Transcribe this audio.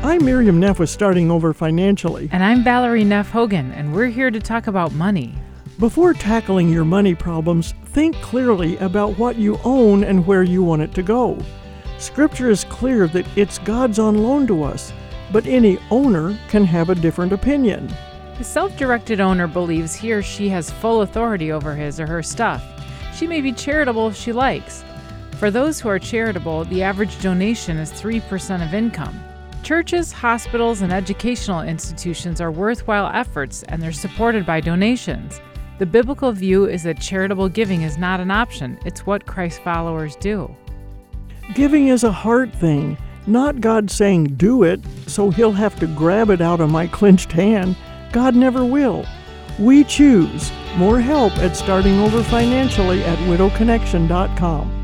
I'm Miriam Neff with Starting Over Financially. And I'm Valerie Neff Hogan, and we're here to talk about money. Before tackling your money problems, think clearly about what you own and where you want it to go. Scripture is clear that it's God's on loan to us, but any owner can have a different opinion. The self-directed owner believes he or she has full authority over his or her stuff. She may be charitable if she likes. For those who are charitable, the average donation is 3% of income. Churches, hospitals, and educational institutions are worthwhile efforts, and they're supported by donations. The biblical view is that charitable giving is not an option. It's what Christ followers do. Giving is a heart thing, not God saying do it, so he'll have to grab it out of my clenched hand. God never will. We choose. More help at Starting Over Financially at widowconnection.com.